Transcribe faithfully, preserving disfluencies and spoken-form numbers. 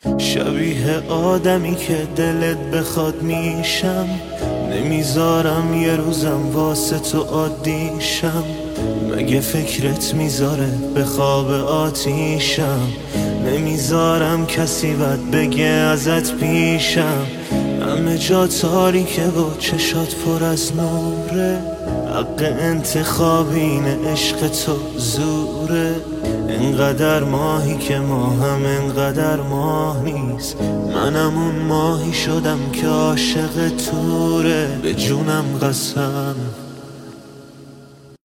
شبیه آدمی که دلت بخواد میشم، نمیذارم یه روزم واسه تو عادیشم. مگه فکرت میذاره به خواب آتیشم؟ نمیذارم کسی بد بگه ازت پیشم. همه جا تاریکه و چشات پر از نوره، حق انتخاب اینه عشق تو زوره. انقدر ماهی که ماهم انقدر ماه نیست، منم اون ماهی شدم که عاشق توره. به جونم قسم